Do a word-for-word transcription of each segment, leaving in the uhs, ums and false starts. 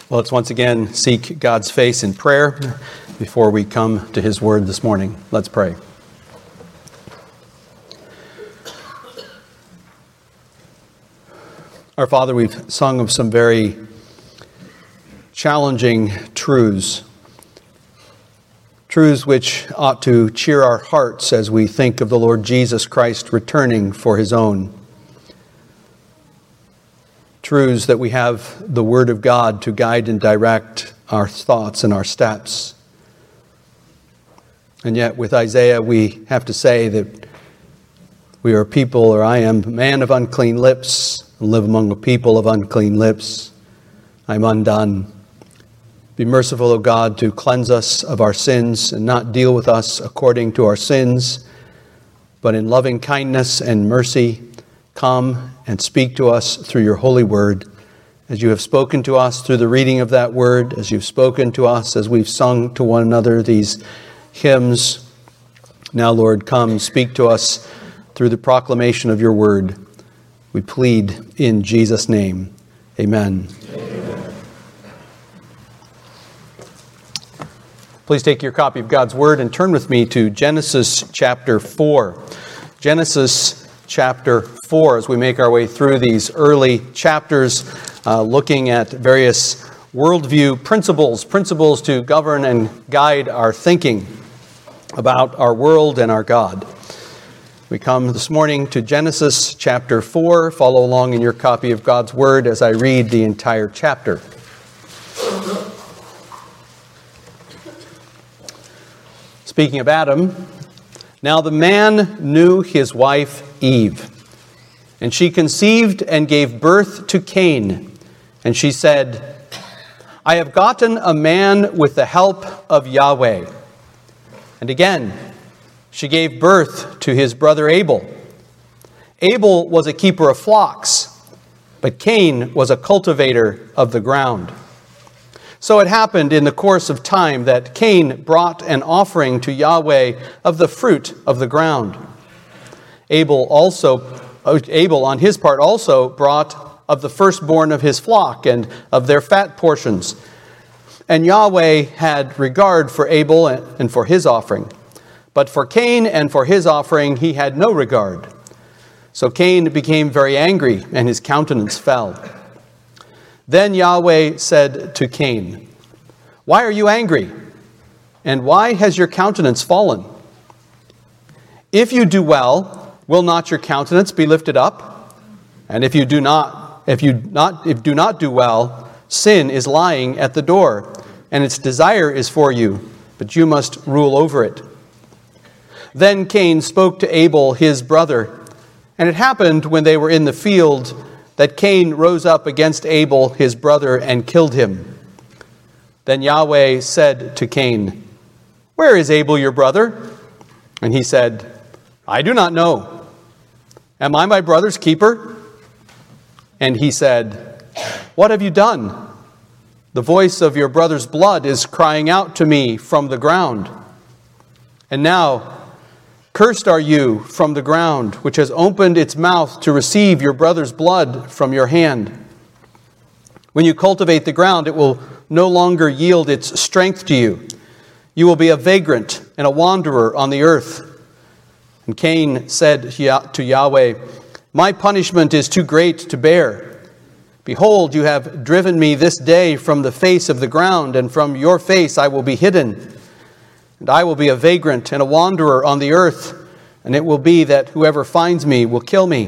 Well, let's once again seek God's face in prayer before we come to His Word this morning. Let's pray. Our Father, we've sung of some very challenging truths, truths which ought to cheer our hearts as we think of the Lord Jesus Christ returning for His own. Truths that we have the Word of God to guide and direct our thoughts and our steps. And yet with Isaiah we have to say that we are a people, or I am a man of unclean lips, and live among a people of unclean lips. I am undone. Be merciful, O God, to cleanse us of our sins and not deal with us according to our sins, but in loving kindness and mercy come and speak to us through your holy word, as you have spoken to us through the reading of that word, as you've spoken to us as we've sung to one another these hymns. Now, Lord, come, speak to us through the proclamation of your word. We plead in Jesus' name. Amen. Amen. Please take your copy of God's word and turn with me to Genesis chapter four. Genesis chapter four, as we make our way through these early chapters, uh, looking at various worldview principles, principles to govern and guide our thinking about our world and our God. We come this morning to Genesis chapter four. Follow along in your copy of God's word as I read the entire chapter. Speaking of Adam, now the man knew his wife Eve, and she conceived and gave birth to Cain. And she said, I have gotten a man with the help of Yahweh. And again, she gave birth to his brother Abel. Abel was a keeper of flocks, but Cain was a cultivator of the ground. So it happened in the course of time that Cain brought an offering to Yahweh of the fruit of the ground. Abel also, Abel on his part also brought of the firstborn of his flock and of their fat portions. And Yahweh had regard for Abel and for his offering. But for Cain and for his offering he had no regard. So Cain became very angry, and his countenance fell. Then Yahweh said to Cain, Why are you angry? And why has your countenance fallen? If you do well, will not your countenance be lifted up? And if you do not, if you not, if do not do well, sin is lying at the door, and its desire is for you, but you must rule over it. Then Cain spoke to Abel his brother, and it happened when they were in the field that Cain rose up against Abel his brother and killed him. Then Yahweh said to Cain, Where is Abel your brother? And he said, I do not know. Am I my brother's keeper? And he said, What have you done? The voice of your brother's blood is crying out to me from the ground. And now, cursed are you from the ground, which has opened its mouth to receive your brother's blood from your hand. When you cultivate the ground, it will no longer yield its strength to you. You will be a vagrant and a wanderer on the earth. And Cain said to Yahweh, My punishment is too great to bear. Behold, you have driven me this day from the face of the ground, and from your face I will be hidden. And I will be a vagrant and a wanderer on the earth, and it will be that whoever finds me will kill me.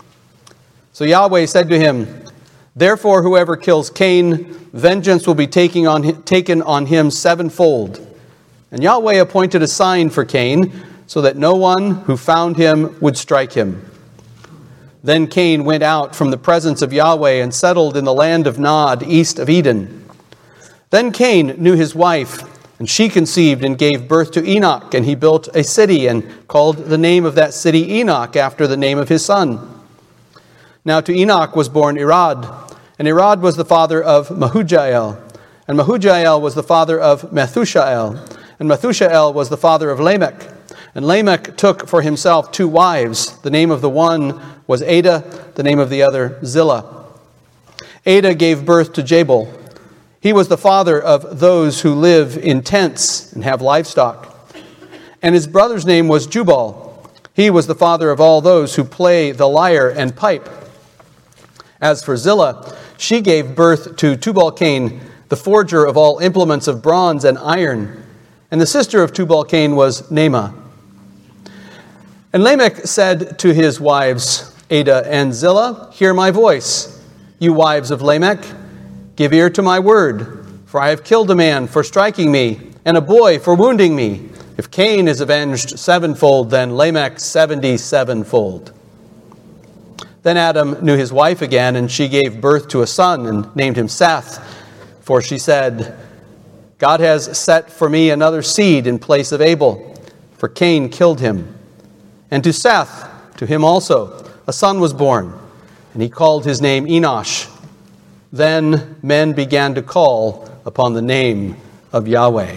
So Yahweh said to him, Therefore whoever kills Cain, vengeance will be taken on him, taken on him sevenfold. And Yahweh appointed a sign for Cain, so that no one who found him would strike him. Then Cain went out from the presence of Yahweh and settled in the land of Nod, east of Eden. Then Cain knew his wife, and she conceived and gave birth to Enoch, and he built a city and called the name of that city Enoch after the name of his son. Now to Enoch was born Irad, and Irad was the father of Mehujael, and Mehujael was the father of Methushael, and Methushael was the father of Lamech. And Lamech took for himself two wives. The name of the one was Adah, the name of the other Zillah. Adah gave birth to Jabal. He was the father of those who live in tents and have livestock. And his brother's name was Jubal. He was the father of all those who play the lyre and pipe. As for Zillah, she gave birth to Tubal-Cain, the forger of all implements of bronze and iron. And the sister of Tubal-Cain was Naamah. And Lamech said to his wives, Adah and Zillah, hear my voice, you wives of Lamech. Give ear to my word, for I have killed a man for striking me, and a boy for wounding me. If Cain is avenged sevenfold, then Lamech seventy-sevenfold. Then Adam knew his wife again, and she gave birth to a son and named him Seth. For she said, God has set for me another seed in place of Abel, for Cain killed him. And to Seth, to him also, a son was born, and he called his name Enosh. Then men began to call upon the name of Yahweh.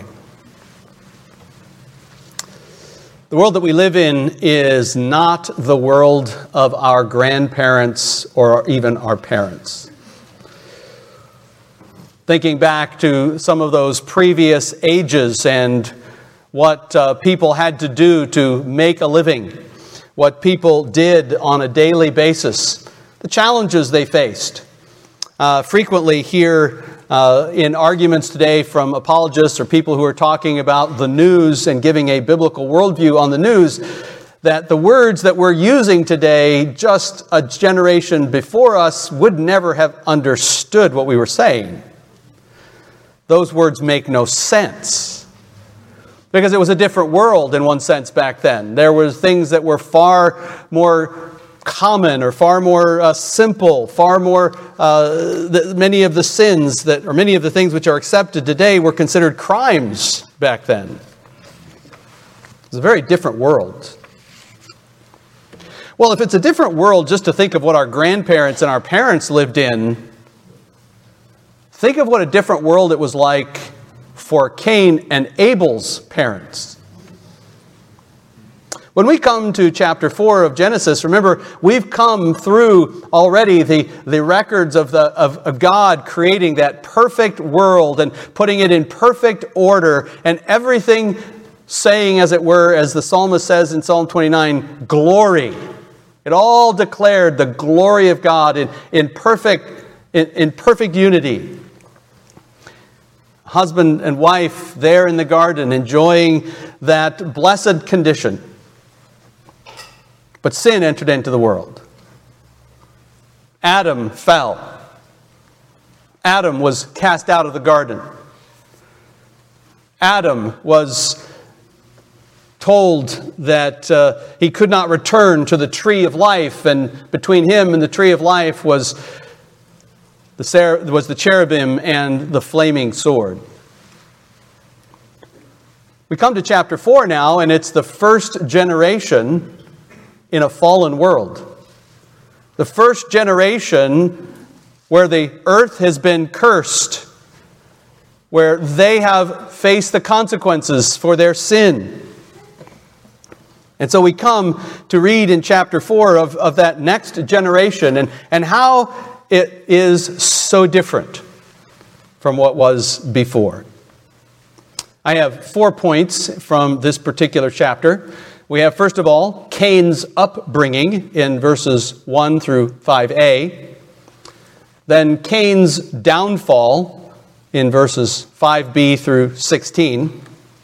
The world that we live in is not the world of our grandparents or even our parents. Thinking back to some of those previous ages and what uh, people had to do to make a living, what people did on a daily basis, the challenges they faced. Uh, frequently hear uh, in arguments today from apologists or people who are talking about the news and giving a biblical worldview on the news, that the words that we're using today, just a generation before us would never have understood what we were saying. Those words make no sense. Because it was a different world in one sense back then. There were things that were far more common or far more uh, simple, far more, uh, the, many of the sins that, or many of the things which are accepted today were considered crimes back then. It was a very different world. Well, if it's a different world just to think of what our grandparents and our parents lived in, think of what a different world it was like for Cain and Abel's parents. When we come to chapter four of Genesis, remember, we've come through already the, the records of, the, of, of God creating that perfect world and putting it in perfect order, and everything saying, as it were, as the psalmist says in Psalm twenty-nine, glory. It all declared the glory of God in, in, perfect, in, in perfect unity. Husband and wife there in the garden enjoying that blessed condition. But sin entered into the world. Adam fell. Adam was cast out of the garden. Adam was told that uh, he could not return to the tree of life, and between him and the tree of life was the, ser- was the cherubim and the flaming sword. We come to chapter four now, and it's the first generation in a fallen world. The first generation where the earth has been cursed, where they have faced the consequences for their sin. And so we come to read in chapter four of, of that next generation and, and how it is so different from what was before. I have four points from this particular chapter. We have, first of all, Cain's upbringing in verses one through five a. Then Cain's downfall in verses five b through sixteen.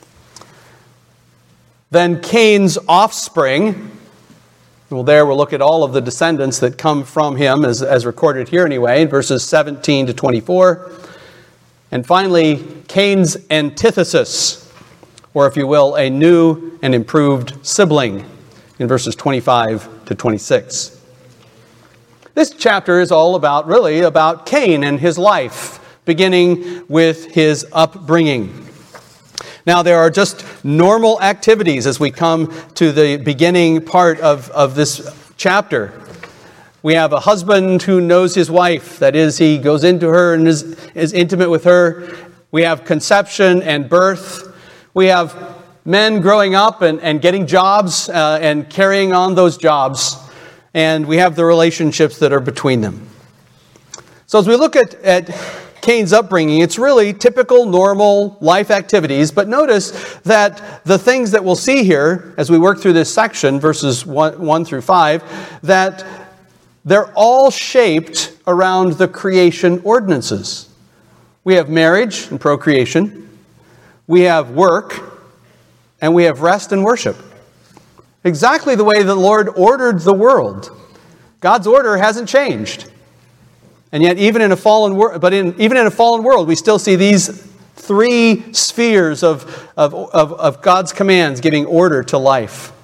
Then Cain's offspring. Well, there we'll look at all of the descendants that come from him, as, as recorded here anyway, in verses seventeen to twenty-four. And finally, Cain's antithesis, or if you will, a new and improved sibling, in verses twenty-five to twenty-six. This chapter is all about, really, about Cain and his life, beginning with his upbringing. Now, there are just normal activities as we come to the beginning part of, of this chapter. We have a husband who knows his wife. That is, he goes into her and is, is intimate with her. We have conception and birth. We have men growing up and, and getting jobs uh, and carrying on those jobs. And we have the relationships that are between them. So as we look at, at Cain's upbringing, it's really typical, normal life activities. But notice that the things that we'll see here as we work through this section, verses one, one through five, that they're all shaped around the creation ordinances. We have marriage and procreation. We have work. And we have rest and worship. Exactly the way the Lord ordered the world. God's order hasn't changed. And yet, even in a fallen world, but in, even in a fallen world, we still see these three spheres of, of, of, of God's commands giving order to life.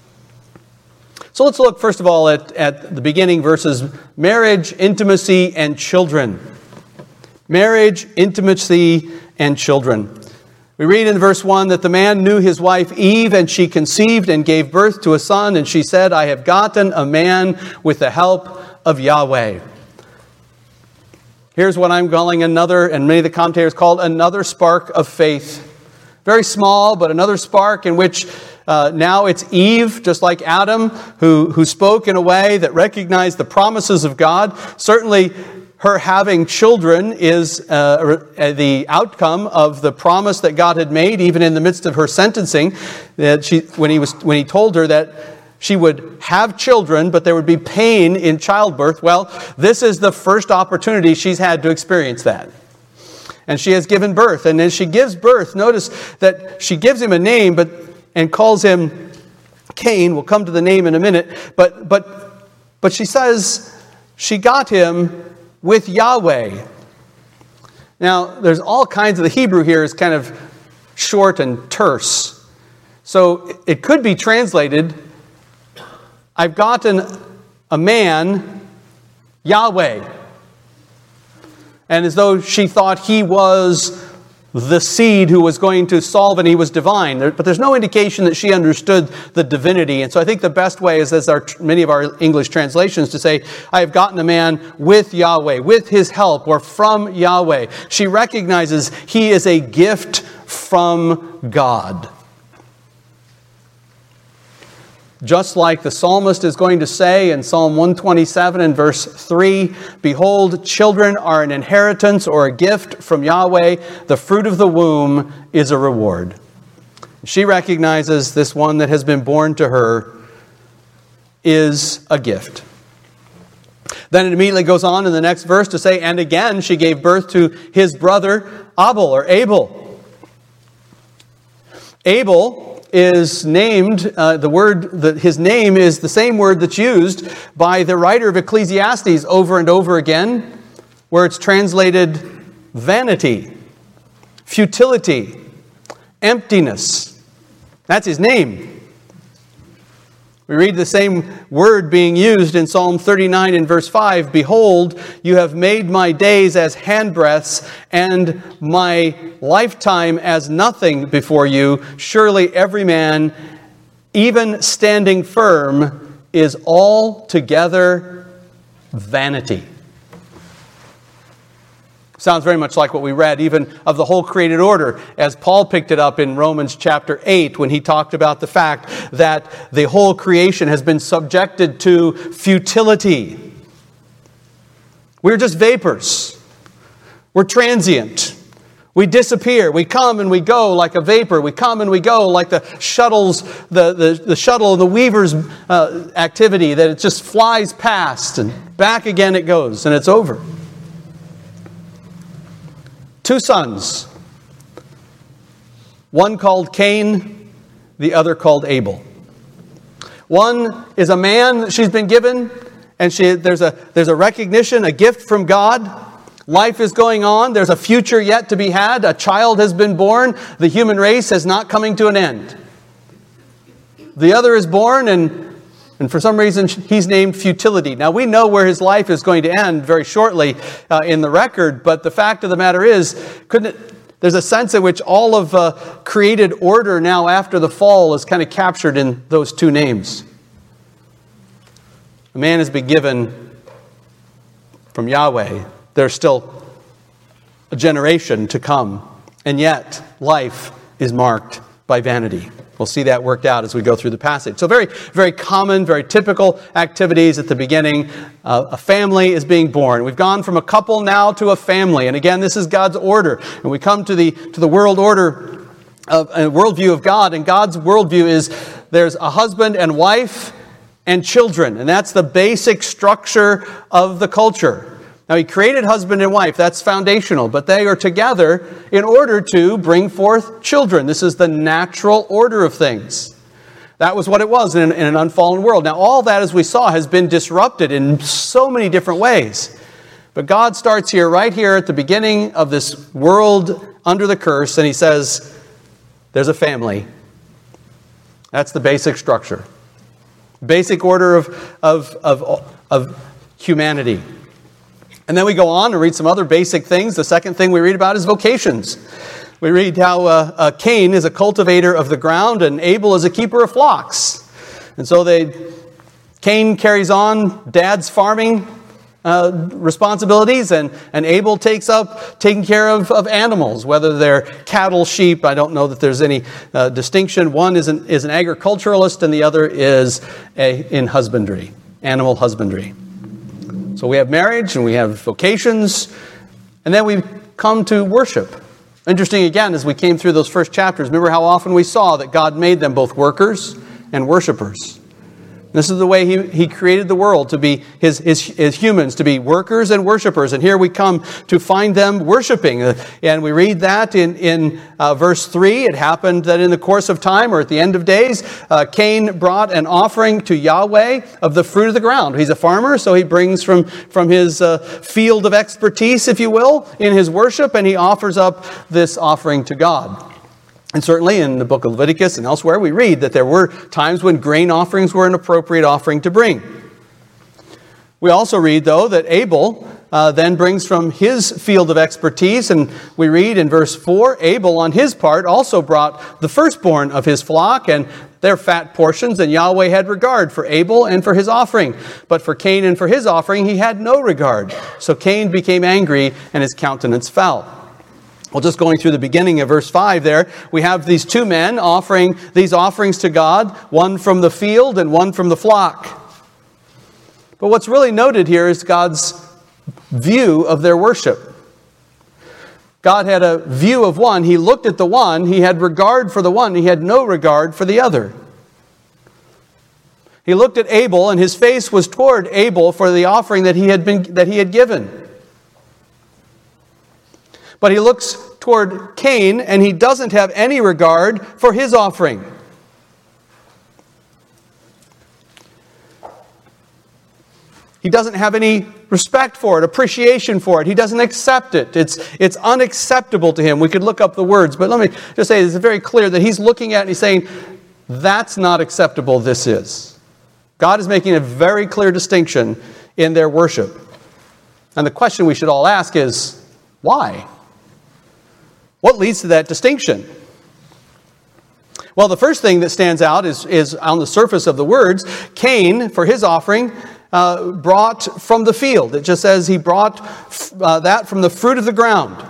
So let's look, first of all, at, at the beginning verses, marriage, intimacy, and children. Marriage, intimacy, and children. We read in verse one that the man knew his wife Eve, and she conceived and gave birth to a son, and she said, I have gotten a man with the help of Yahweh. Here's what I'm calling another, and many of the commentators called another spark of faith. Very small, but another spark in which uh, now it's Eve, just like Adam, who, who spoke in a way that recognized the promises of God. Certainly, her having children is uh, the outcome of the promise that God had made, even in the midst of her sentencing. That she, when he was, when he told her that she would have children, but there would be pain in childbirth. Well, this is the first opportunity she's had to experience that. And she has given birth. And as she gives birth, notice that she gives him a name, but and calls him Cain. We'll come to the name in a minute. But but but she says she got him with Yahweh. Now, there's all kinds of, the Hebrew here is kind of short and terse. So it could be translated, I've gotten a man, Yahweh. And as though she thought he was the seed who was going to solve, and he was divine. But there's no indication that she understood the divinity. And so I think the best way is, as our, many of our English translations, to say, I have gotten a man with Yahweh, with his help, or from Yahweh. She recognizes he is a gift from God. Just like the psalmist is going to say in Psalm one twenty-seven and verse three, behold, children are an inheritance or a gift from Yahweh. The fruit of the womb is a reward. She recognizes this one that has been born to her is a gift. Then it immediately goes on in the next verse to say, and again she gave birth to his brother Abel or Abel. Abel is named, uh, the word, that his name is the same word that's used by the writer of Ecclesiastes over and over again, where it's translated vanity, futility, emptiness. That's his name. We read the same word being used in Psalm thirty-nine and verse five. Behold, you have made my days as handbreadths and my lifetime as nothing before you. Surely every man, even standing firm, is altogether vanity. Sounds very much like what we read even of the whole created order as Paul picked it up in Romans chapter eight when he talked about the fact that the whole creation has been subjected to futility. We're just vapors. We're transient. We disappear. We come and we go like a vapor. We come and we go like the shuttles, the, the, the shuttle and the weaver's uh, activity, that it just flies past and back again it goes and it's over. Two sons, one called Cain, the other called Abel. One is a man that she's been given, and she, there's a there's a recognition, a gift from God. Life is going on. There's a future yet to be had. A child has been born. The human race is not coming to an end. The other is born, and And for some reason, he's named Futility. Now, we know where his life is going to end very shortly uh, in the record, but the fact of the matter is, couldn't it, there's a sense in which all of uh, created order now after the fall is kind of captured in those two names. A man has been given from Yahweh. There's still a generation to come, and yet life is marked by vanity. We'll see that worked out as we go through the passage. So very, very common, very typical activities at the beginning. Uh, a family is being born. We've gone from a couple now to a family. And again, this is God's order. And we come to the to the world order, of, a worldview of God. And God's worldview is there's a husband and wife and children. And that's the basic structure of the culture. Now, he created husband and wife. That's foundational. But they are together in order to bring forth children. This is the natural order of things. That was what it was in an, in an unfallen world. Now, all that, as we saw, has been disrupted in so many different ways. But God starts here, right here at the beginning of this world under the curse, and he says, there's a family. That's the basic structure. Basic order of, of, of, of humanity. And then we go on and read some other basic things. The second thing we read about is vocations. We read how uh, uh, Cain is a cultivator of the ground and Abel is a keeper of flocks. And so they, Cain carries on dad's farming uh, responsibilities, and, and Abel takes up taking care of, of animals, whether they're cattle, sheep. I don't know that there's any uh, distinction. One is an, is an agriculturalist and the other is a, in husbandry, animal husbandry. So we have marriage and we have vocations, and then we come to worship. Interesting again, as we came through those first chapters, remember how often we saw that God made them both workers and worshipers. This is the way he, he created the world, to be his, his, his humans, to be workers and worshipers. And here we come to find them worshiping. And we read that in, in uh, verse three. It happened that in the course of time, or at the end of days, uh, Cain brought an offering to Yahweh of the fruit of the ground. He's a farmer, so he brings from, from his uh, field of expertise, if you will, in his worship, and he offers up this offering to God. And certainly in the book of Leviticus and elsewhere, we read that there were times when grain offerings were an appropriate offering to bring. We also read, though, that Abel uh, then brings from his field of expertise, and we read in verse four, Abel on his part also brought the firstborn of his flock and their fat portions, and Yahweh had regard for Abel and for his offering. But for Cain and for his offering he had no regard. So Cain became angry and his countenance fell. Well, just going through the beginning of verse five there, we have these two men offering these offerings to God, one from the field and one from the flock. But what's really noted here is God's view of their worship. God had a view of one. He looked at the one. He had regard for the one. He had no regard for the other. He looked at Abel, and his face was toward Abel for the offering that he had been that he had given. But he looks toward Cain, and he doesn't have any regard for his offering. He doesn't have any respect for it, appreciation for it. He doesn't accept it. It's, it's unacceptable to him. We could look up the words, but let me just say it's very clear that he's looking at it and he's saying, that's not acceptable, this is. God is making a very clear distinction in their worship. And the question we should all ask is, why? What leads to that distinction? Well, the first thing that stands out is, is on the surface of the words. Cain, for his offering, uh, brought from the field. It just says he brought uh, that from the fruit of the ground.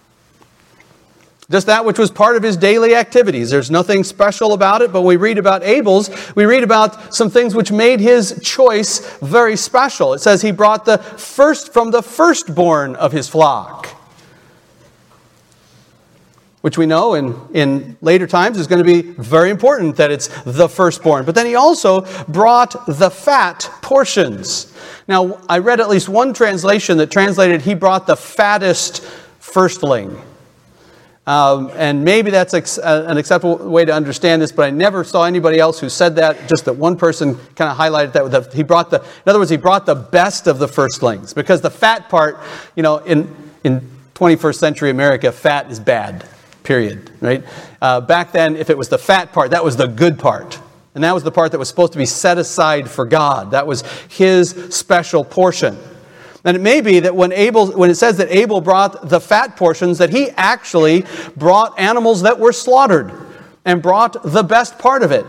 Just that which was part of his daily activities. There's nothing special about it, but when we read about Abel's, we read about some things which made his choice very special. It says he brought the first from the firstborn of his flock, which we know in, in later times is going to be very important that it's the firstborn. But then he also brought the fat portions. Now, I read at least one translation that translated he brought the fattest firstling. Um, and maybe that's ex- an acceptable way to understand this, but I never saw anybody else who said that, just that one person kind of highlighted that. With the, he brought the, in other words, he brought the best of the firstlings. Because the fat part, you know, in, in twenty-first century America, fat is bad. Period, right? Uh, back then, if it was the fat part, that was the good part. And that was the part that was supposed to be set aside for God. That was his special portion. And it may be that when Abel, when it says that Abel brought the fat portions, that he actually brought animals that were slaughtered and brought the best part of it.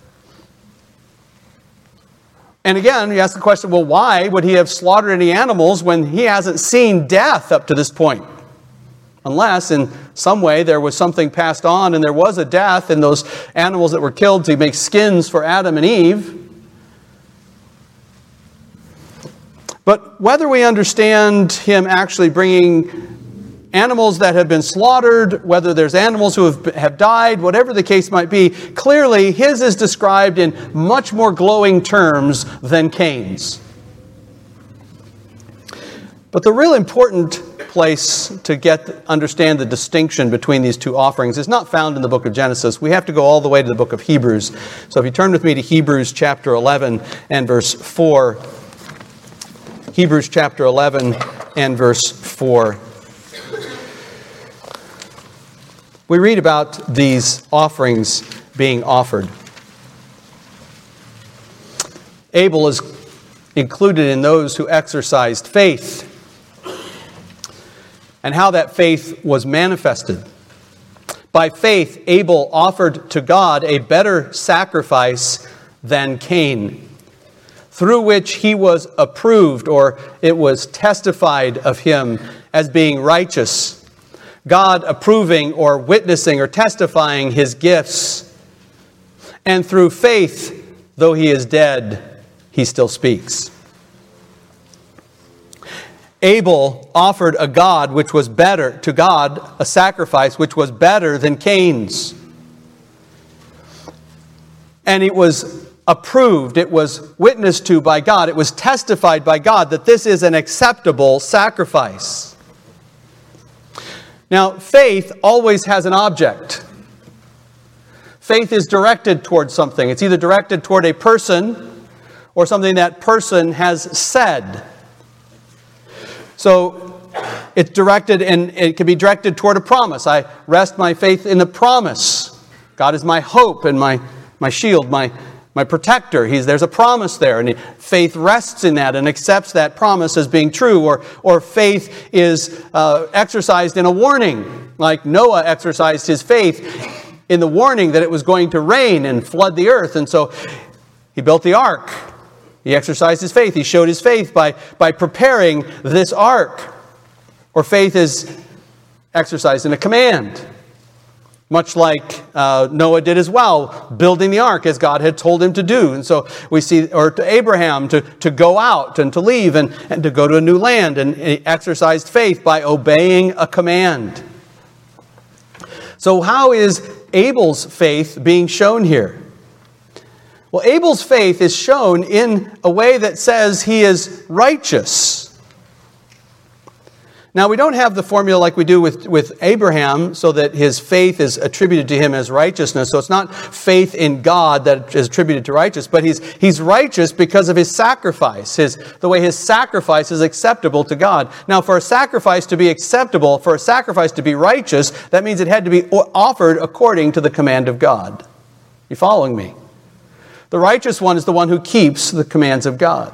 And again, you ask the question, well, why would he have slaughtered any animals when he hasn't seen death up to this point? unless in some way there was something passed on and there was a death in those animals that were killed to make skins for Adam and Eve. But whether we understand him actually bringing animals that have been slaughtered, whether there's animals who have, have died, whatever the case might be, clearly his is described in much more glowing terms than Cain's. But the real important place to get understand the distinction between these two offerings is not found in the book of Genesis. We have to go all the way to the book of Hebrews. So if you turn with me to Hebrews chapter eleven and verse four. Hebrews chapter eleven and verse four. We read about these offerings being offered. Abel is included in those who exercised faith, and how that faith was manifested. By faith, Abel offered to God a better sacrifice than Cain, through which he was approved, or it was testified of him as being righteous, God approving or witnessing or testifying his gifts. And through faith, though he is dead, he still speaks. Abel offered a God which was better, to God, a sacrifice which was better than Cain's. And it was approved, it was witnessed to by God, it was testified by God that this is an acceptable sacrifice. Now, faith always has an object. Faith is directed towards something. It's either directed toward a person or something that person has said. So it's directed, and it can be directed toward a promise. I rest my faith in a promise. God is my hope and my, my shield, my My protector. He's, there's a promise there, and faith rests in that and accepts that promise as being true. Or, or faith is uh, exercised in a warning, like Noah exercised his faith in the warning that it was going to rain and flood the earth. And so he built the ark. He exercised his faith. He showed his faith by, by preparing this ark. Or faith is exercised in a command, much like uh, Noah did as well, building the ark as God had told him to do. And so we see, or to Abraham, to, to go out and to leave and, and to go to a new land. And he exercised faith by obeying a command. So how is Abel's faith being shown here? Well, Abel's faith is shown in a way that says he is righteous. Now, we don't have the formula like we do with, with Abraham, so that his faith is attributed to him as righteousness. So it's not faith in God that is attributed to righteousness, but he's, he's righteous because of his sacrifice, his, the way his sacrifice is acceptable to God. Now, for a sacrifice to be acceptable, for a sacrifice to be righteous, that means it had to be offered according to the command of God. You following me? The righteous one is the one who keeps the commands of God.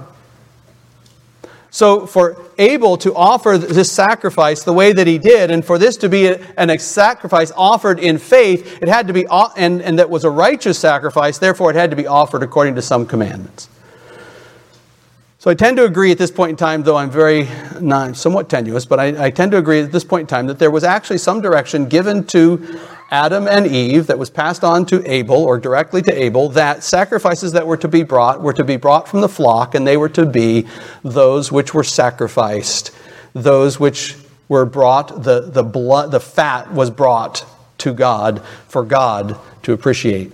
So for Abel to offer this sacrifice the way that he did, and for this to be a sacrifice offered in faith, it had to be, and, and that was a righteous sacrifice, therefore it had to be offered according to some commandments. So I tend to agree at this point in time, though I'm very, not, somewhat tenuous, but I, I tend to agree at this point in time that there was actually some direction given to Adam and Eve that was passed on to Abel, or directly to Abel, that sacrifices that were to be brought were to be brought from the flock, and they were to be those which were sacrificed, those which were brought, the, the blood, the fat was brought to God for God to appreciate.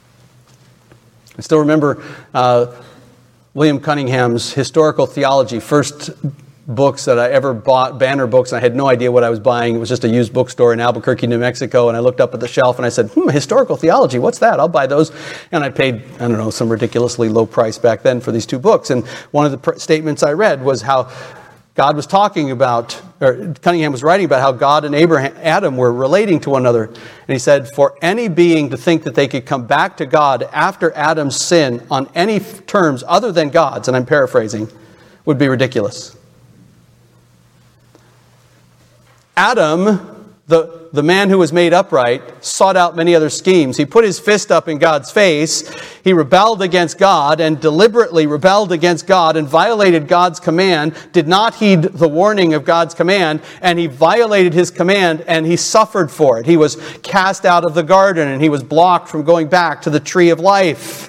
I still remember uh, William Cunningham's Historical Theology, first books that I ever bought, banner books, and I had no idea what I was buying. It was just a used bookstore in Albuquerque, New Mexico, and I looked up at the shelf and I said, hmm, historical theology, what's that? I'll buy those. And I paid, I don't know, some ridiculously low price back then for these two books. And one of the pr- statements I read was how God was talking about, or Cunningham was writing about how God and Abraham, Adam were relating to one another. And he said, for any being to think that they could come back to God after Adam's sin on any terms other than God's, and I'm paraphrasing, would be ridiculous. Adam, The, the man who was made upright sought out many other schemes. He put his fist up in God's face. He rebelled against God and deliberately rebelled against God and violated God's command, did not heed the warning of God's command, and he violated his command and he suffered for it. He was cast out of the garden and he was blocked from going back to the tree of life.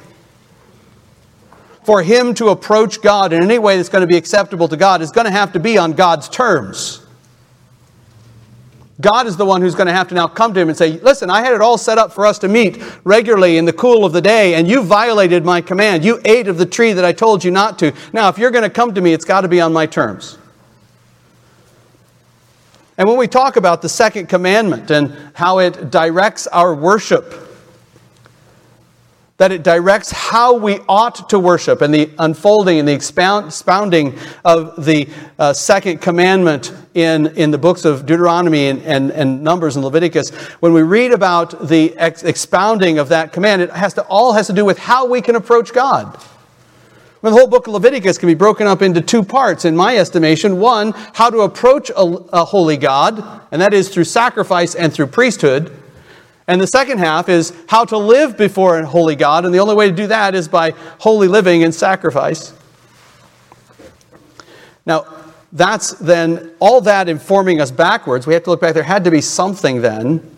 For him to approach God in any way that's going to be acceptable to God is going to have to be on God's terms. God is the one who's going to have to now come to him and say, listen, I had it all set up for us to meet regularly in the cool of the day, and you violated my command. You ate of the tree that I told you not to. Now, if you're going to come to me, it's got to be on my terms. And when we talk about the second commandment and how it directs our worship, that it directs how we ought to worship, and the unfolding and the expound, expounding of the uh, second commandment in, in the books of Deuteronomy and, and, and Numbers and Leviticus, when we read about the ex- expounding of that command, it has to all has to do with how we can approach God. Well, the whole book of Leviticus can be broken up into two parts, in my estimation. One, how to approach a, a holy God, and that is through sacrifice and through priesthood. And the second half is how to live before a holy God, and the only way to do that is by holy living and sacrifice. Now, that's then, all that informing us backwards. We have to look back. There had to be something then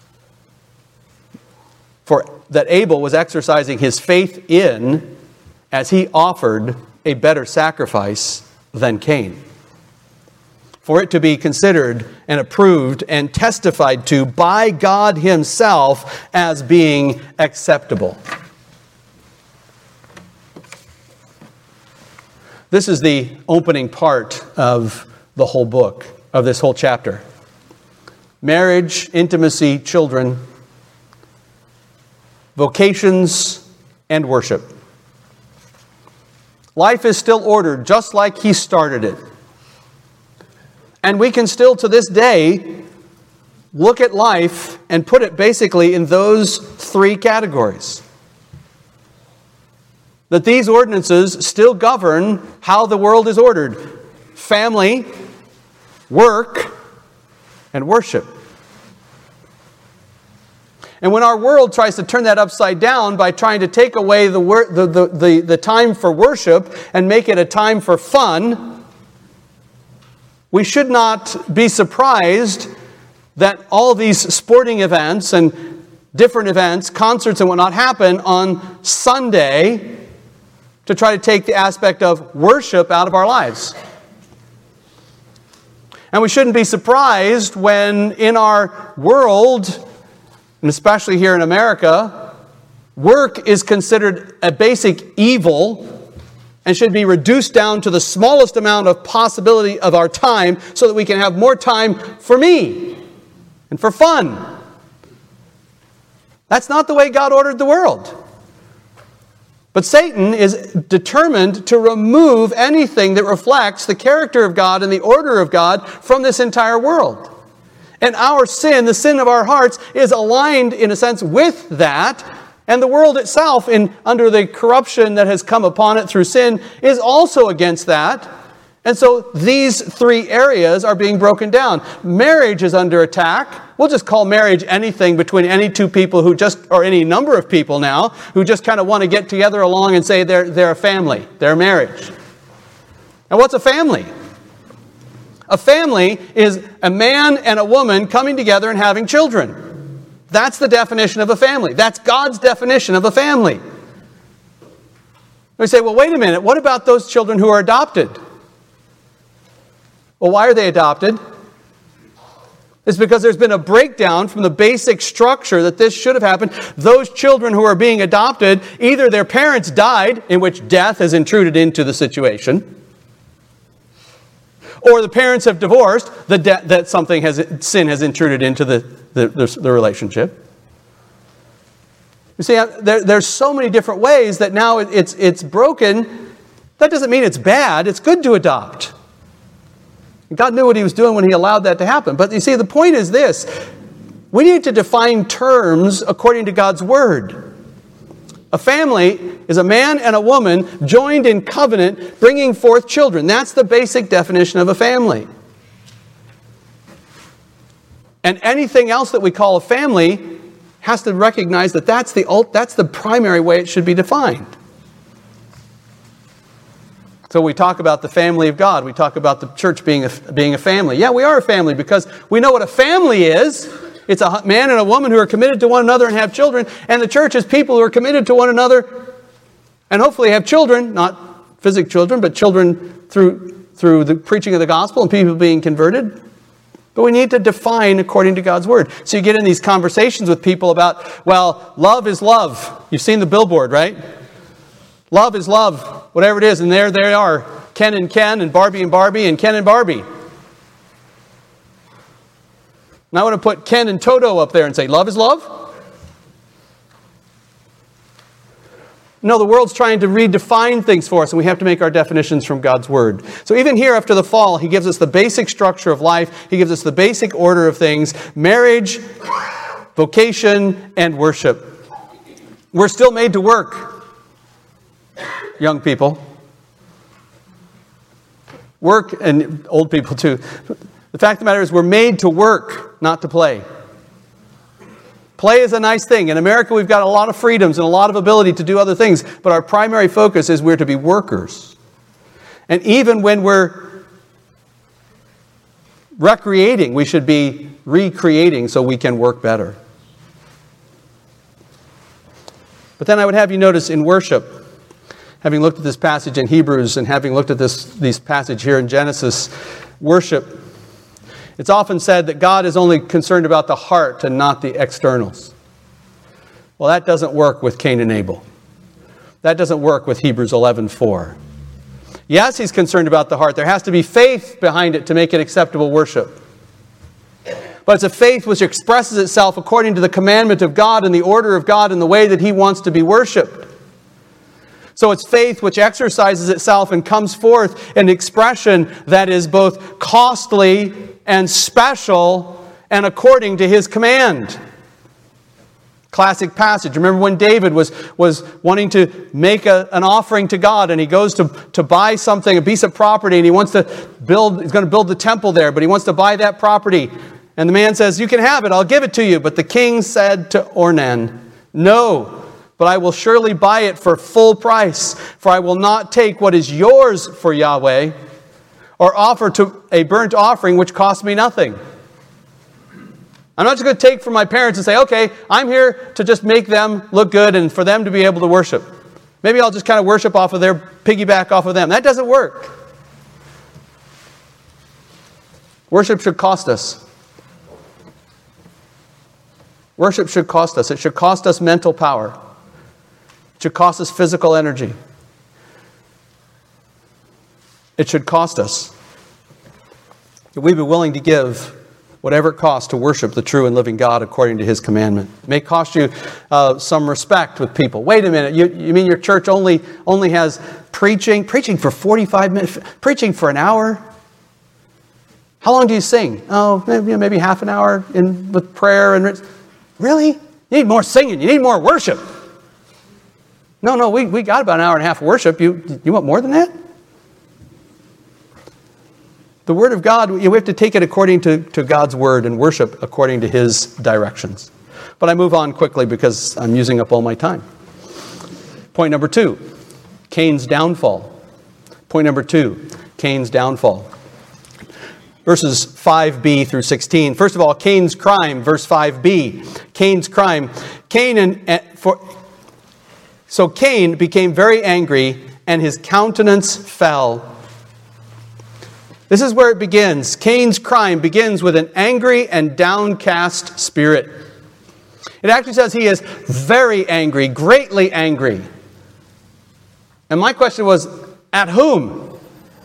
for that Abel was exercising his faith in as he offered a better sacrifice than Cain. For it to be considered and approved and testified to by God himself as being acceptable. This is the opening part of the whole book, of this whole chapter. Marriage, intimacy, children, vocations, and worship. Life is still ordered just like he started it. And we can still, to this day, look at life and put it basically in those three categories. That these ordinances still govern how the world is ordered. Family, work, and worship. And when our world tries to turn that upside down by trying to take away the, wor- the, the, the, the time for worship and make it a time for fun, we should not be surprised that all these sporting events and different events, concerts and whatnot, happen on Sunday to try to take the aspect of worship out of our lives. And we shouldn't be surprised when in our world, and especially here in America, work is considered a basic evil and should be reduced down to the smallest amount of possibility of our time so that we can have more time for me and for fun. That's not the way God ordered the world. But Satan is determined to remove anything that reflects the character of God and the order of God from this entire world. And our sin, the sin of our hearts, is aligned in a sense with that. And the world itself, in under the corruption that has come upon it through sin, is also against that. And so these three areas are being broken down. Marriage is under attack. We'll just call marriage anything between any two people who just, or any number of people now, who just kind of want to get together along and say they're, they're a family, they're a marriage. And what's a family? A family is a man and a woman coming together and having children. That's the definition of a family. That's God's definition of a family. We say, well, wait a minute. What about those children who are adopted? Well, why are they adopted? It's because there's been a breakdown from the basic structure that this should have happened. Those children who are being adopted, either their parents died, in which death has intruded into the situation, or the parents have divorced, the de- that something has sin has intruded into the, the, the, the relationship. You see, there, there's so many different ways that now it, it's it's broken. That doesn't mean it's bad. It's good to adopt. God knew what he was doing when he allowed that to happen. But you see, the point is this. We need to define terms according to God's word. A family is a man and a woman joined in covenant, bringing forth children. That's the basic definition of a family. And anything else that we call a family has to recognize that that's the, ult- that's the primary way it should be defined. So we talk about the family of God. We talk about the church being a, being a family. Yeah, we are a family because we know what a family is. It's a man and a woman who are committed to one another and have children. And the church is people who are committed to one another and hopefully have children, not physical children, but children through, through the preaching of the gospel and people being converted. But we need to define according to God's word. So you get in these conversations with people about, well, love is love. You've seen the billboard, right? Love is love, whatever it is. And there they are, Ken and Ken, and Barbie and Barbie, and Ken and Barbie. And I want to put Ken and Toto up there and say, love is love? No, the world's trying to redefine things for us, and we have to make our definitions from God's word. So even here after the fall, he gives us the basic structure of life. He gives us the basic order of things: marriage, vocation, and worship. We're still made to work. Young people. Work, and old people too. The fact of the matter is we're made to work, not to play. Play is a nice thing. In America, we've got a lot of freedoms and a lot of ability to do other things, but our primary focus is we're to be workers. And even when we're recreating, we should be recreating so we can work better. But then I would have you notice in worship, having looked at this passage in Hebrews and having looked at this, this passage here in Genesis, worship, it's often said that God is only concerned about the heart and not the externals. Well, that doesn't work with Cain and Abel. That doesn't work with Hebrews eleven four. Yes, he's concerned about the heart. There has to be faith behind it to make it acceptable worship. But it's a faith which expresses itself according to the commandment of God and the order of God and the way that he wants to be worshipped. So it's faith which exercises itself and comes forth in expression that is both costly and special and according to his command. Classic passage. Remember when David was, was wanting to make a, an offering to God, and he goes to, to buy something, a piece of property, and he wants to build, he's going to build the temple there, but he wants to buy that property. And the man says, you can have it, I'll give it to you. But the king said to Ornan, no, but I will surely buy it for full price, for I will not take what is yours for Yahweh, or offer to a burnt offering which costs me nothing. I'm not just going to take from my parents and say, okay, I'm here to just make them look good and for them to be able to worship. Maybe I'll just kind of worship off of their, piggyback off of them. That doesn't work. Worship should cost us. Worship should cost us. It should cost us mental power. It should cost us physical energy. It should cost us that we be willing to give whatever it costs to worship the true and living God according to his commandment. It may cost you uh, some respect with people. Wait a minute, you, you mean your church only, only has preaching? Preaching for forty-five minutes? Preaching for an hour? How long do you sing? Oh, maybe, maybe half an hour in with prayer. and Really? You need more singing. You need more worship. No, no, we, we got about an hour and a half of worship. You, you want more than that? The Word of God, we have to take it according to, to God's Word and worship according to his directions. But I move on quickly because I'm using up all my time. Point number two, Cain's downfall. Point number two, Cain's downfall. Verses five b through sixteen. First of all, Cain's crime, verse five b. Cain's crime. Cain and for so Cain became very angry, and his countenance fell. This is where it begins. Cain's crime begins with an angry and downcast spirit. It actually says he is very angry, greatly angry. And my question was, at whom?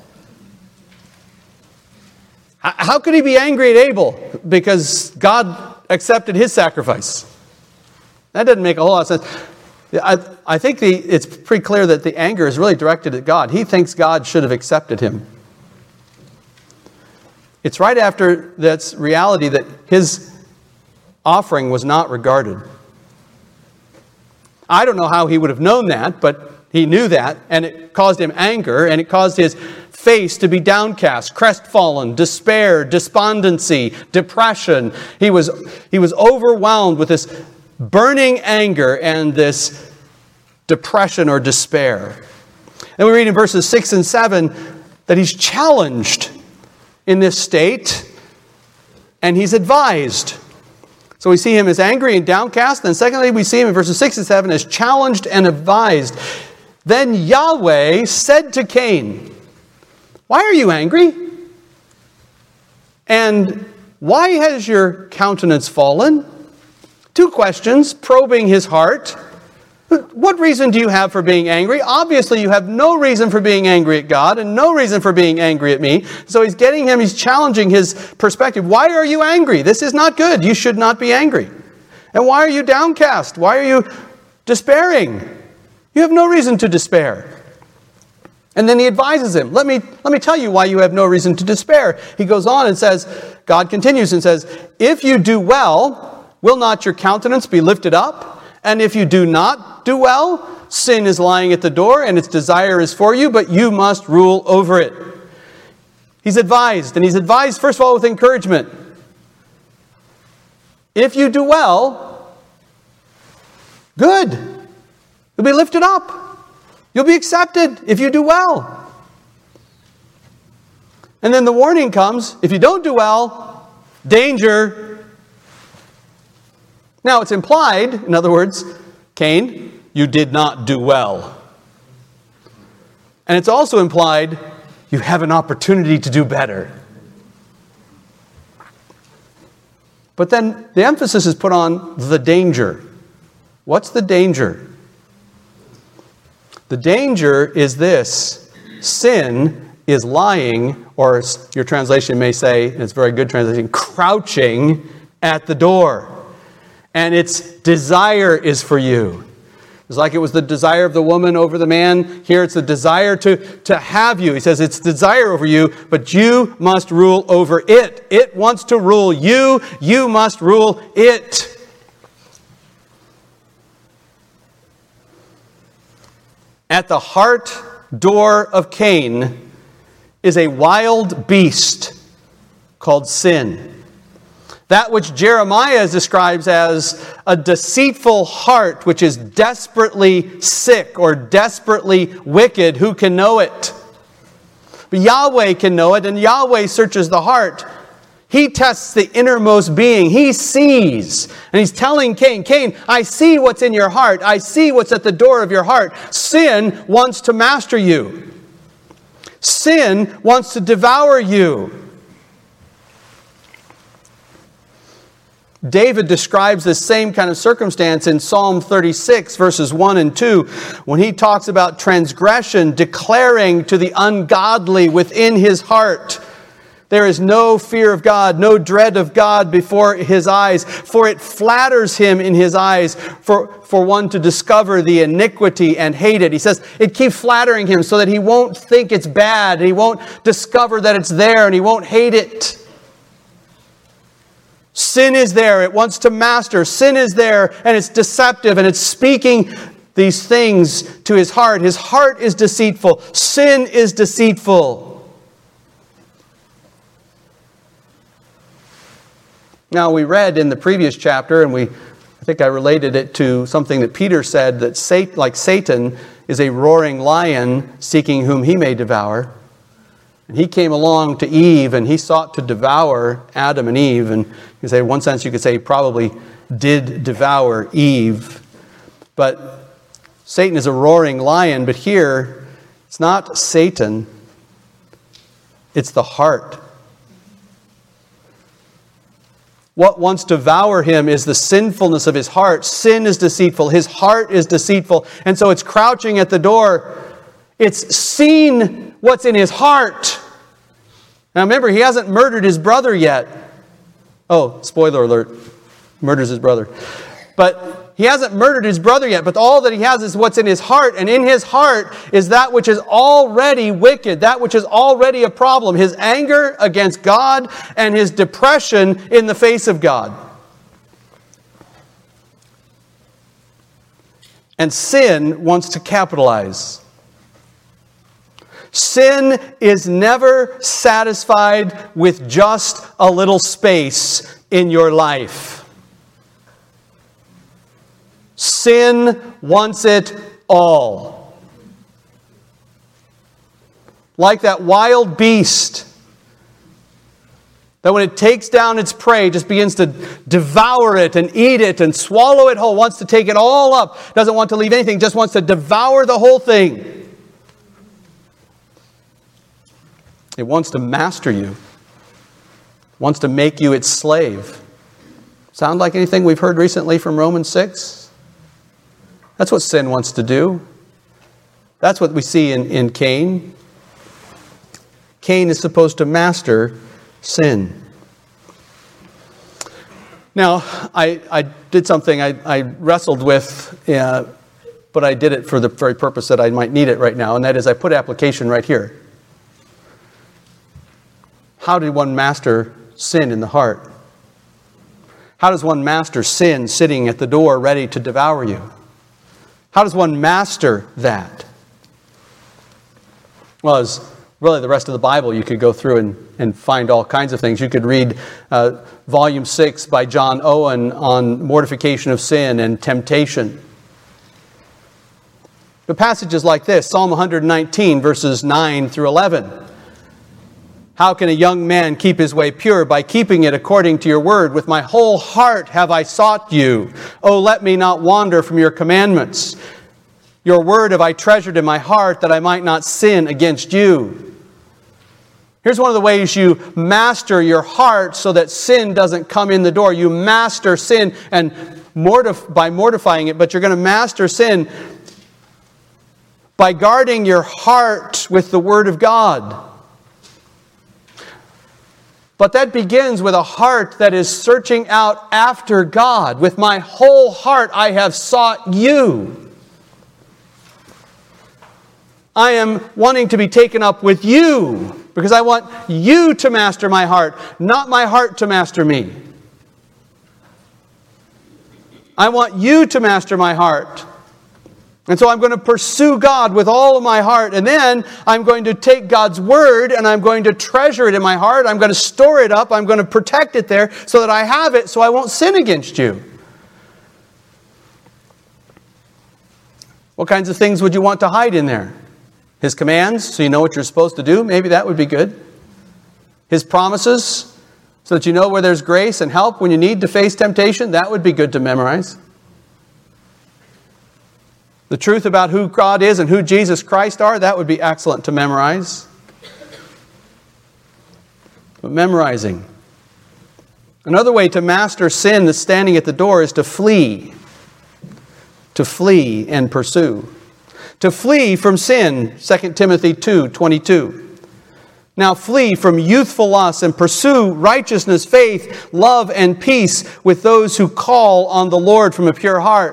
How could he be angry at Abel? Because God accepted his sacrifice. That doesn't make a whole lot of sense. I, I think the, it's pretty clear that the anger is really directed at God. He thinks God should have accepted him. It's right after that's reality that his offering was not regarded. I don't know how he would have known that, but he knew that, and it caused him anger, and it caused his face to be downcast, crestfallen, despair, despondency, depression. He was, he was overwhelmed with this burning anger and this depression or despair. And we read in verses six and seven that he's challenged in this state and he's advised. So we see him as angry and downcast. Then secondly, we see him in verses six and seven as challenged and advised. Then Yahweh said to Cain, "Why are you angry? And why has your countenance fallen?" Two questions, probing his heart. What reason do you have for being angry? Obviously, you have no reason for being angry at God and no reason for being angry at me. So he's getting him, he's challenging his perspective. Why are you angry? This is not good. You should not be angry. And why are you downcast? Why are you despairing? You have no reason to despair. And then he advises him, let me, let me tell you why you have no reason to despair. He goes on and says, God continues and says, if you do well, will not your countenance be lifted up? And if you do not do well, sin is lying at the door and its desire is for you, but you must rule over it. He's advised, and he's advised first of all with encouragement. If you do well, good. You'll be lifted up. You'll be accepted if you do well. And then the warning comes, if you don't do well, danger. Now, it's implied, in other words, Cain, you did not do well. And it's also implied, you have an opportunity to do better. But then the emphasis is put on the danger. What's the danger? The danger is this: sin is lying, or your translation may say, and it's a very good translation, crouching at the door. And its desire is for you. It's like it was the desire of the woman over the man. Here it's the desire to, to have you. He says it's desire over you, but you must rule over it. It wants to rule you. You must rule it. At the heart door of Cain is a wild beast called sin. That which Jeremiah describes as a deceitful heart, which is desperately sick or desperately wicked. Who can know it? But Yahweh can know it, and Yahweh searches the heart. He tests the innermost being. He sees. And he's telling Cain, Cain, I see what's in your heart. I see what's at the door of your heart. Sin wants to master you. Sin wants to devour you. David describes this same kind of circumstance in Psalm thirty-six, verses one and two, when he talks about transgression declaring to the ungodly within his heart, there is no fear of God, no dread of God before his eyes, for it flatters him in his eyes for, for one to discover the iniquity and hate it. He says it keeps flattering him so that he won't think it's bad, and he won't discover that it's there, and he won't hate it. Sin is there. It wants to master. Sin is there, and it's deceptive, and it's speaking these things to his heart. His heart is deceitful. Sin is deceitful. Now, we read in the previous chapter, and we, I think I related it to something that Peter said, that Satan, like Satan is a roaring lion seeking whom he may devour. And he came along to Eve, and he sought to devour Adam and Eve. And you say, in one sense, you could say he probably did devour Eve. But Satan is a roaring lion. But here, it's not Satan. It's the heart. What wants to devour him is the sinfulness of his heart. Sin is deceitful. His heart is deceitful. And so it's crouching at the door. It's seen what's in his heart. Now remember, he hasn't murdered his brother yet. Oh, spoiler alert. Murders his brother. But he hasn't murdered his brother yet. But all that he has is what's in his heart. And in his heart is that which is already wicked. That which is already a problem. His anger against God and his depression in the face of God. And sin wants to capitalize. Sin is never satisfied with just a little space in your life. Sin wants it all. Like that wild beast that when it takes down its prey, just begins to devour it and eat it and swallow it whole, wants to take it all up, doesn't want to leave anything, just wants to devour the whole thing. It wants to master you, wants to make you its slave. Sound like anything we've heard recently from Romans six? That's what sin wants to do. That's what we see in, in Cain. Cain is supposed to master sin. Now, I, I did something I, I wrestled with, uh, but I did it for the very purpose that I might need it right now, and that is I put application right here. How did one master sin in the heart? How does one master sin sitting at the door ready to devour you? How does one master that? Well, as really the rest of the Bible, you could go through and, and find all kinds of things. You could read uh, volume six by John Owen on mortification of sin and temptation. The passages like this, Psalm one nineteen, verses nine through eleven. How can a young man keep his way pure? By keeping it according to your word. With my whole heart have I sought you. Oh, let me not wander from your commandments. Your word have I treasured in my heart, that I might not sin against you. Here's one of the ways you master your heart so that sin doesn't come in the door. You master sin and mortif- by mortifying it, but you're going to master sin by guarding your heart with the word of God. But that begins with a heart that is searching out after God. With my whole heart I have sought you. I am wanting to be taken up with you because I want you to master my heart, not my heart to master me. I want you to master my heart. And so I'm going to pursue God with all of my heart. And then I'm going to take God's word and I'm going to treasure it in my heart. I'm going to store it up. I'm going to protect it there so that I have it so I won't sin against you. What kinds of things would you want to hide in there? His commands, so you know what you're supposed to do. Maybe that would be good. His promises, so that you know where there's grace and help when you need to face temptation. That would be good to memorize. The truth about who God is and who Jesus Christ are, that would be excellent to memorize. But memorizing. Another way to master sin that's standing at the door is to flee. To flee and pursue. To flee from sin, Second Timothy two twenty-two. Now flee from youthful lusts and pursue righteousness, faith, love, and peace with those who call on the Lord from a pure heart.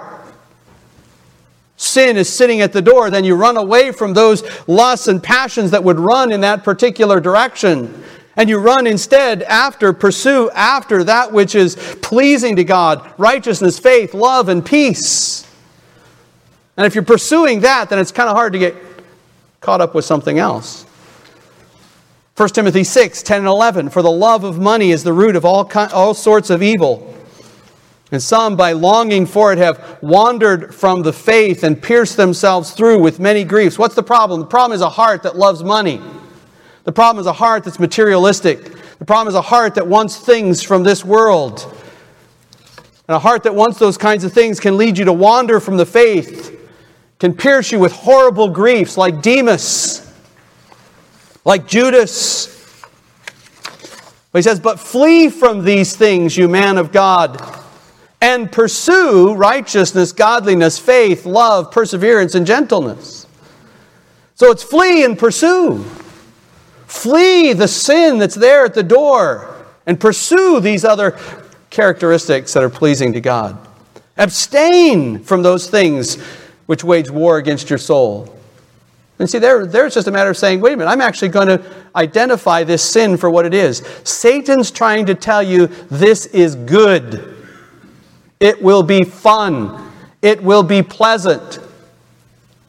Sin is sitting at the door, then you run away from those lusts and passions that would run in that particular direction. And you run instead after, pursue after that which is pleasing to God, righteousness, faith, love, and peace. And if you're pursuing that, then it's kind of hard to get caught up with something else. First Timothy six, ten and eleven, for the love of money is the root of all, all sorts of evil. And some, by longing for it, have wandered from the faith and pierced themselves through with many griefs. What's the problem? The problem is a heart that loves money. The problem is a heart that's materialistic. The problem is a heart that wants things from this world. And a heart that wants those kinds of things can lead you to wander from the faith, can pierce you with horrible griefs like Demas, like Judas. But he says, but flee from these things, you man of God, and pursue righteousness, godliness, faith, love, perseverance, and gentleness. So it's flee and pursue. Flee the sin that's there at the door and pursue these other characteristics that are pleasing to God. Abstain from those things which wage war against your soul. And see, there, there's just a matter of saying, wait a minute, I'm actually going to identify this sin for what it is. Satan's trying to tell you this is good. It will be fun. It will be pleasant.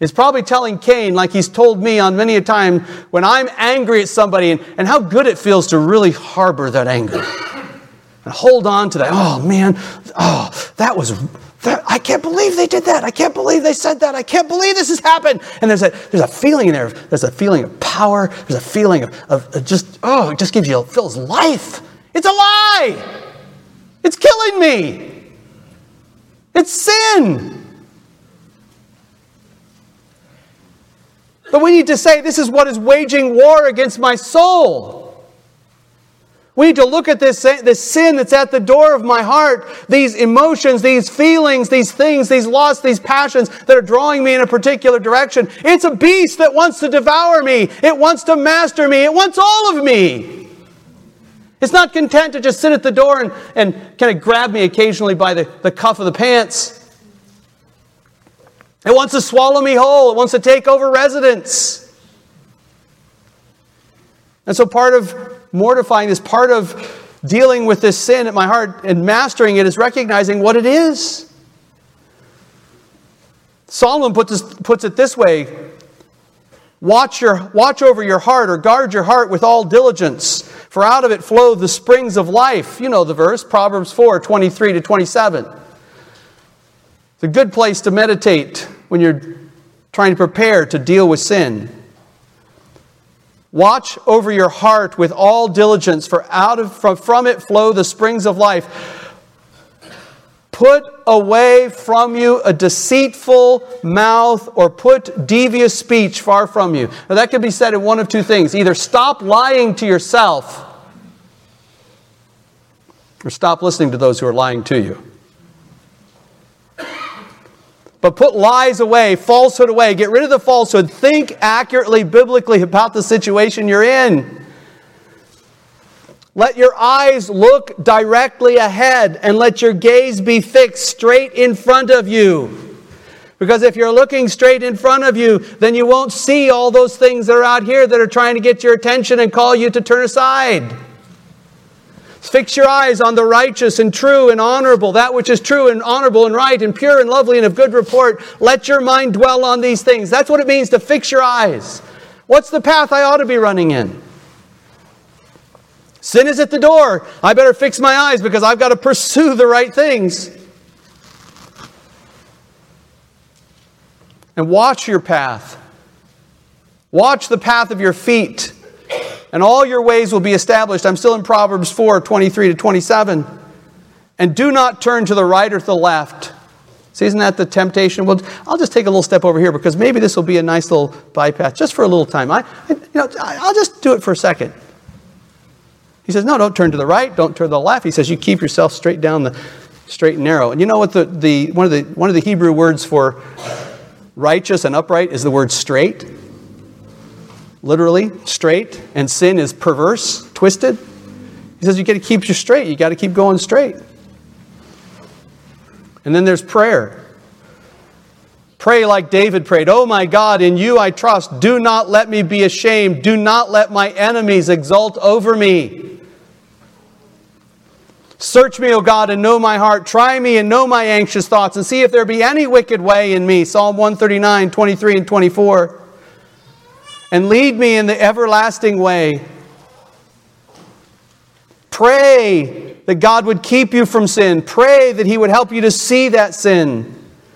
is probably telling Cain, like he's told me on many a time, when I'm angry at somebody, and, and how good it feels to really harbor that anger. And hold on to that. Oh, man. Oh, that was... That, I can't believe they did that. I can't believe they said that. I can't believe this has happened. And there's a there's a feeling in there. There's a feeling of power. There's a feeling of, of, of just, oh, it just gives you, it fills life. It's a lie. It's killing me. It's sin. But we need to say, this is what is waging war against my soul. We need to look at this, this sin that's at the door of my heart, these emotions, these feelings, these things, these lusts, these passions that are drawing me in a particular direction. It's a beast that wants to devour me. It wants to master me. It wants all of me. It's not content to just sit at the door and, and kind of grab me occasionally by the, the cuff of the pants. It wants to swallow me whole. It wants to take over residence. And so part of mortifying this, part of dealing with this sin at my heart and mastering it is recognizing what it is. Solomon puts, this, puts it this way: watch, your, watch over your heart, or guard your heart with all diligence, for out of it flow the springs of life. You know the verse, Proverbs four, twenty-three to twenty-seven. It's a good place to meditate when you're trying to prepare to deal with sin. Watch over your heart with all diligence, for out of from, from it flow the springs of life. Put away from you a deceitful mouth, or put devious speech far from you. Now that can be said in one of two things. Either stop lying to yourself, or stop listening to those who are lying to you. But put lies away, falsehood away. Get rid of the falsehood. Think accurately, biblically about the situation you're in. Let your eyes look directly ahead, and let your gaze be fixed straight in front of you. Because if you're looking straight in front of you, then you won't see all those things that are out here that are trying to get your attention and call you to turn aside. Fix your eyes on the righteous and true and honorable, that which is true and honorable and right and pure and lovely and of good report. Let your mind dwell on these things. That's what it means to fix your eyes. What's the path I ought to be running in? Sin is at the door. I better fix my eyes because I've got to pursue the right things. And watch your path. Watch the path of your feet, and all your ways will be established. I'm still in Proverbs four, twenty-three to twenty-seven. And do not turn to the right or to the left. See, isn't that the temptation? Well, I'll just take a little step over here because maybe this will be a nice little bypass just for a little time. I, you know, I'll just do it for a second. He says, no, don't turn to the right, don't turn to the left. He says, you keep yourself straight down the straight and narrow. And you know what the, the one of the one of the Hebrew words for righteous and upright is the word straight. Literally, straight. And sin is perverse, twisted. He says you got to keep you straight. You got to keep going straight. And then there's prayer. Pray like David prayed. Oh my God, in you I trust. Do not let me be ashamed. Do not let my enemies exult over me. Search me, O God, and know my heart. Try me and know my anxious thoughts, and see if there be any wicked way in me. Psalm one thirty-nine, twenty-three and twenty-four. And lead me in the everlasting way. Pray that God would keep you from sin. Pray that He would help you to see that sin.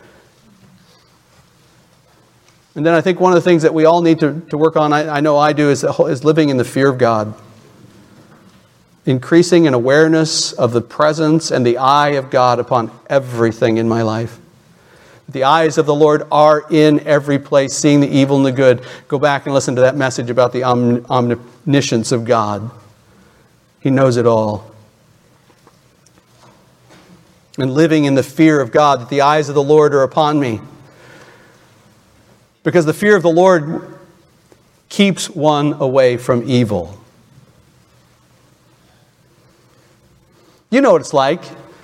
And then I think one of the things that we all need to, to work on, I, I know I do, is, is living in the fear of God. Increasing an awareness of the presence and the eye of God upon everything in my life. The eyes of the Lord are in every place, seeing the evil and the good. Go back and listen to that message about the omniscience of God. He knows it all. And living in the fear of God, that the eyes of the Lord are upon me. Because the fear of the Lord keeps one away from evil. You know what it's like.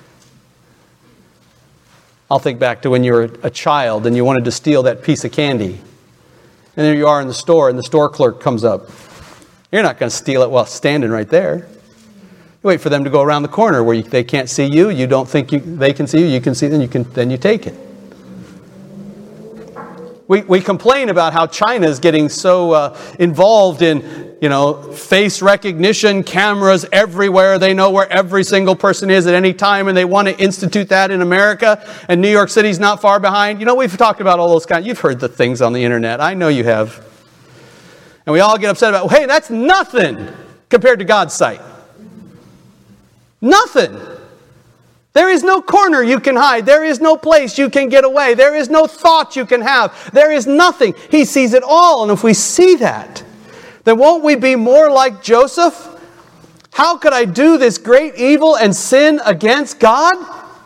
I'll think back to when you were a child and you wanted to steal that piece of candy. And there you are in the store and the store clerk comes up. You're not going to steal it while standing right there. You wait for them to go around the corner where you, they can't see you. You don't think you, they can see you. You can see them. You can, then you take it. We, we complain about how China is getting so uh, involved in, you know, face recognition, cameras everywhere. They know where every single person is at any time, and they want to institute that in America. And New York City's not far behind. You know, we've talked about all those kinds. You've heard the things on the internet. I know you have. And we all get upset about, well, hey, that's nothing compared to God's sight. Nothing. There is no corner you can hide. There is no place you can get away. There is no thought you can have. There is nothing. He sees it all. And if we see that, then won't we be more like Joseph? How could I do this great evil and sin against God?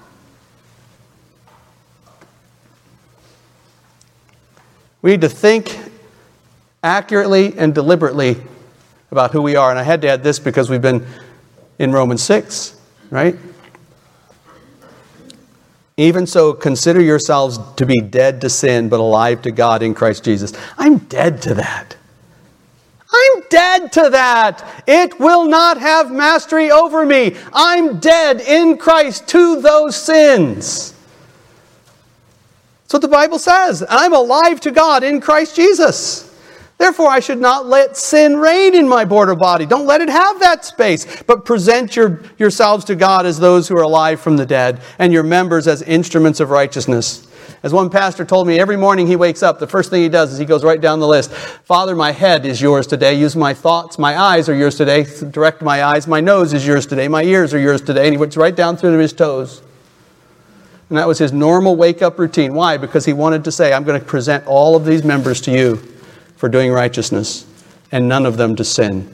We need to think accurately and deliberately about who we are. And I had to add this because we've been in Romans six, right? Even so, consider yourselves to be dead to sin, but alive to God in Christ Jesus. I'm dead to that. I'm dead to that. It will not have mastery over me. I'm dead in Christ to those sins. That's what the Bible says. I'm alive to God in Christ Jesus. Therefore, I should not let sin reign in my mortal body. Don't let it have that space, but present your, yourselves to God as those who are alive from the dead, and your members as instruments of righteousness. As one pastor told me, every morning he wakes up, the first thing he does is he goes right down the list. Father, my head is yours today. Use my thoughts. My eyes are yours today. Direct my eyes. My nose is yours today. My ears are yours today. And he went right down through his toes. And that was his normal wake-up routine. Why? Because he wanted to say, I'm going to present all of these members to you for doing righteousness, and none of them to sin.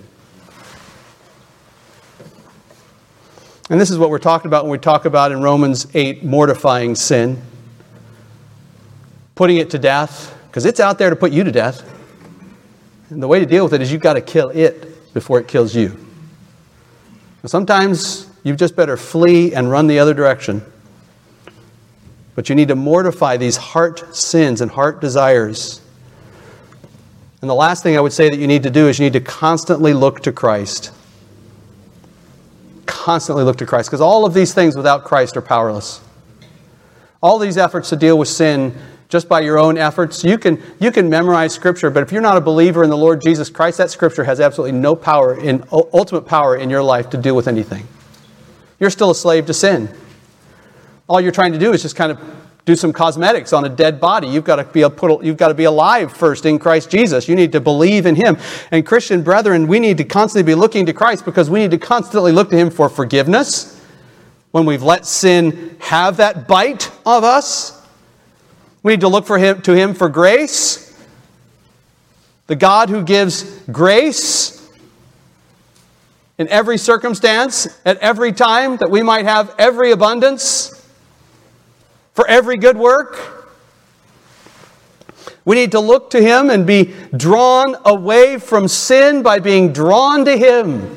And this is what we're talking about when we talk about in Romans eight, mortifying sin. Putting it to death, because it's out there to put you to death. And the way to deal with it is you've got to kill it before it kills you. And sometimes you just better flee and run the other direction. But you need to mortify these heart sins and heart desires. And the last thing I would say that you need to do is you need to constantly look to Christ. Constantly look to Christ. Because all of these things without Christ are powerless. All these efforts to deal with sin just by your own efforts, you can, you can memorize Scripture, but if you're not a believer in the Lord Jesus Christ, that Scripture has absolutely no power, in ultimate power in your life to deal with anything. You're still a slave to sin. All you're trying to do is just kind of do some cosmetics on a dead body. You've got to be a put, you've got to be alive first in Christ Jesus. You need to believe in Him. And Christian brethren, we need to constantly be looking to Christ because we need to constantly look to Him for forgiveness when we've let sin have that bite of us. We need to look for him to Him for grace. The God who gives grace in every circumstance, at every time, that we might have every abundance for every good work. We need to look to Him and be drawn away from sin by being drawn to Him.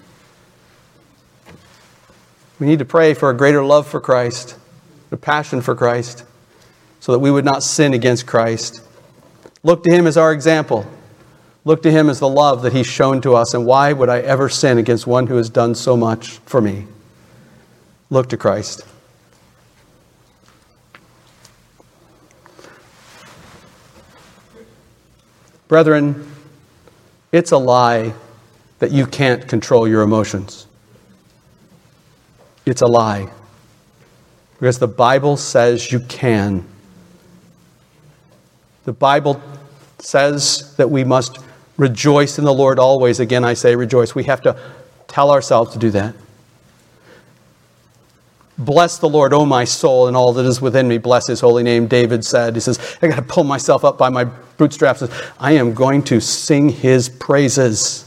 We need to pray for a greater love for Christ, a passion for Christ, so that we would not sin against Christ. Look to Him as our example. Look to Him as the love that He's shown to us. And why would I ever sin against one who has done so much for me? Look to Christ. Brethren, it's a lie that you can't control your emotions. It's a lie. Because the Bible says you can. The Bible says that we must rejoice in the Lord always. Again, I say rejoice. We have to tell ourselves to do that. Bless the Lord, O my soul, and all that is within me. Bless His holy name. David said, he says, I got to pull myself up by my bootstraps. I am going to sing His praises.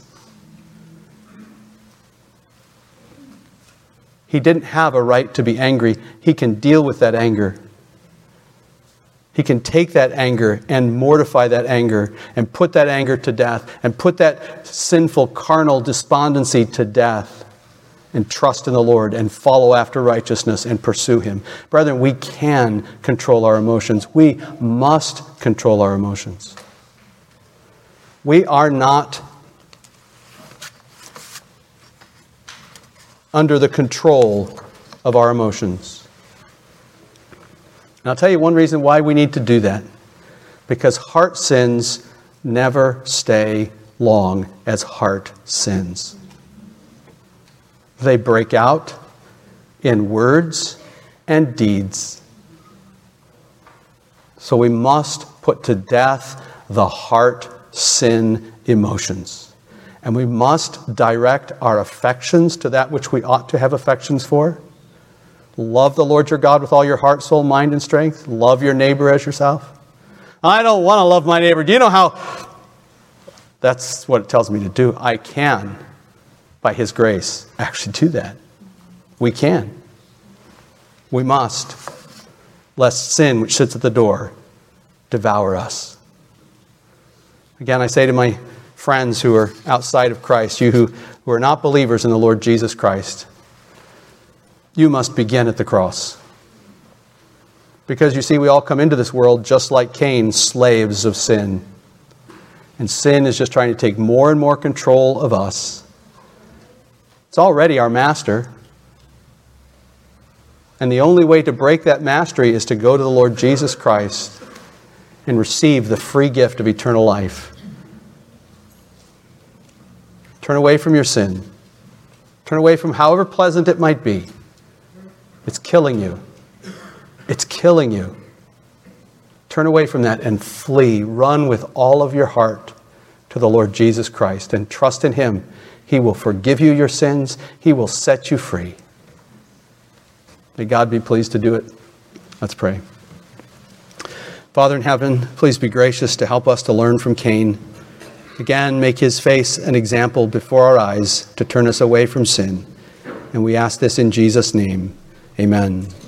He didn't have a right to be angry. He can deal with that anger. He can take that anger and mortify that anger and put that anger to death and put that sinful carnal despondency to death and trust in the Lord and follow after righteousness and pursue Him. Brethren, we can control our emotions. We must control our emotions. We are not under the control of our emotions. And I'll tell you one reason why we need to do that. because heart sins never stay long as heart sins. They break out in words and deeds. So we must put to death the heart sin emotions. And we must direct our affections to that which we ought to have affections for. Love the Lord your God with all your heart, soul, mind, and strength. Love your neighbor as yourself. I don't want to love my neighbor. Do you know how? That's what it tells me to do. I can, by His grace, actually do that. We can. We must, lest sin which sits at the door devour us. Again, I say to my friends who are outside of Christ, you who, who are not believers in the Lord Jesus Christ, you must begin at the cross. Because you see, we all come into this world just like Cain, slaves of sin. And sin is just trying to take more and more control of us. It's already our master. And the only way to break that mastery is to go to the Lord Jesus Christ and receive the free gift of eternal life. Turn away from your sin. Turn away from however pleasant it might be. It's killing you. It's killing you. Turn away from that and flee. Run with all of your heart to the Lord Jesus Christ and trust in Him. He will forgive you your sins. He will set you free. May God be pleased to do it. Let's pray. Father in heaven, please be gracious to help us to learn from Cain. Again, make his face an example before our eyes to turn us away from sin. And we ask this in Jesus' name. Amen.